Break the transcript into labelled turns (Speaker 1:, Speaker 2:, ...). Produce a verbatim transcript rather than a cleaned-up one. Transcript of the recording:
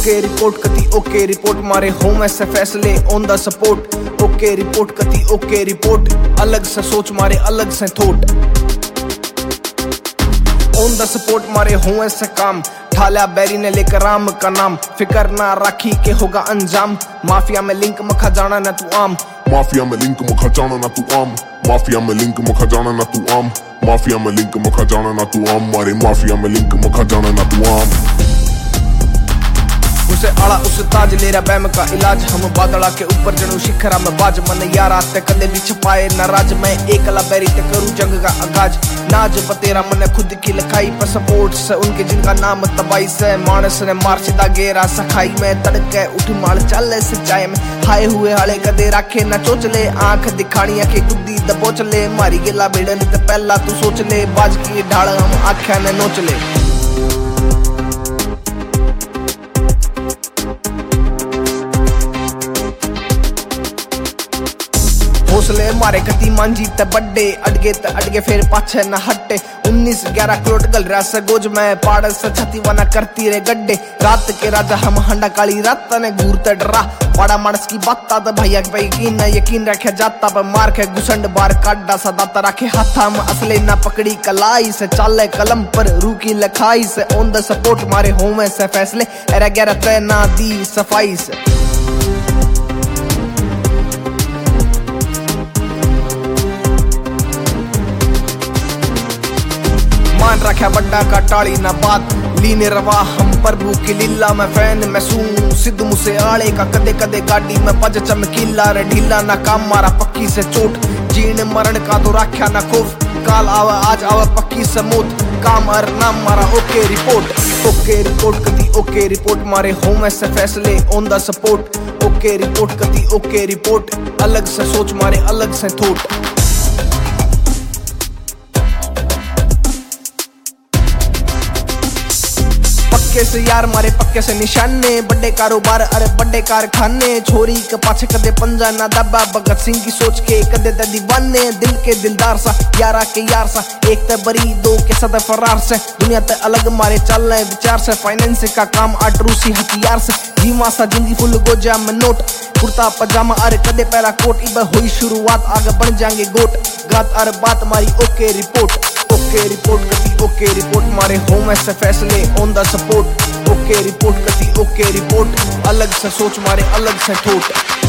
Speaker 1: Okay report कती okay report मारे home ऐसे फैसले on the support. Okay report कती ओके रिपोर्ट, अलग से सोच मारे अलग से थोट। ऑन द सपोर्ट मारे हों ऐसे काम, ठाला बैरी ने लेकर राम का नाम। फिकर ना राखी के होगा अंजाम, माफिया में लिंक मखा जाना ना तू आम।
Speaker 2: माफिया में लिंक मखा जाना ना तू आम। माफिया में लिंक मखा जाना ना तू आम। माफिया में लिंक मखा जाना ना तू आम। मारे माफिया में लिंक मखा जाना ना तू आम।
Speaker 1: उसे आड़ा उस ताज ले रहा बैम का इलाज, हम बादला के ऊपर जड़ू शिखरा में बाज। मन यार आते कदे भी छपाए नाराज, मैं एकला बैरी ते करूं जंग का आगाज। नाज बतेरा मन खुद की लिखाई पर सपोर्ट से उनके जिनका नाम तबाई से। मानस ने मार सीधा गेरा सखाई में, तड़के उठ माल चल सच्चाई में। हाय हुए हाले कदे राखे ना चोचले, आंख दिखानी आखे गुद्दी दबोच ले। मारी गिला बेड़न ते पहला तू सोच ले, बाज की ढाल हम आख्या ने नोच ले। हौसले मारे कती मांझी ते बड्डे, अडगे ते अडगे फिर पाछे न हटे। उन्नीस ग्यारह करोड़ गल रहा से गोज में, पाड़ से छती वना करती रे गड्ढे। रात के राजा हम हंडा काली रात ने घूरते डरा, बड़ा मानस की बात तो भैया पे यकीन यकीन रखे जाता पर मार के घुसंड बार काटा सदाता रखे हाथा में। असले ना पकड़ी कलाई से, चाले कलम पर रूकी लखाई से। ऑन द सपोर्ट मारे होम से फैसले, एरा ग्यारह तय ना दी सफाई से। मान रखा बड्डा का टाली ना बात, लीने रवा हम प्रभु की लीला। मैं फैन मैं सूं सिद्ध मुसे आड़े का, कदे कदे गाड़ी में पज चमकीला रे ढीला। ना काम मारा पक्की से चोट, जीण मरण का तो राख्या ना खौफ। काल आवा आज आवा पक्की से मौत, काम अर नाम मारा ओके रिपोर्ट। ओके रिपोर्ट कती ओके रिपोर्ट मारे होम ऐसे फैसले on the support. Okay report कती ओके रिपोर्ट, अलग से सोच मारे अलग से थोट। पक्के से यार मारे पक्के से निशाने, बड़े कारोबार अरे बड़े कारखाने। छोरी के पाछे कदे पंजा ना दबा, भगत सिंह की सोच के कदे ते दीवाने। दिल के दिलदार सा यारा के यार सा, एक ते बरी दो के सदा फरार से। दुनिया ते अलग मारे चल रहे विचार से, फाइनेंस का काम आटरूसी हथियार से। धीमा सा जिंदगी फुल गोजा में नोट, कुर्ता पजामा अरे कदे पहला कोट। इब हुई शुरुआत आगे बढ़ जाएंगे गोट, गात अरे बात मारी ओके रिपोर्ट। ओके रिपोर्ट कती ओके रिपोर्ट मारे होम ऐसे फैसले on the support. Okay report कती ओके रिपोर्ट, अलग से सोच मारे अलग से ठोट।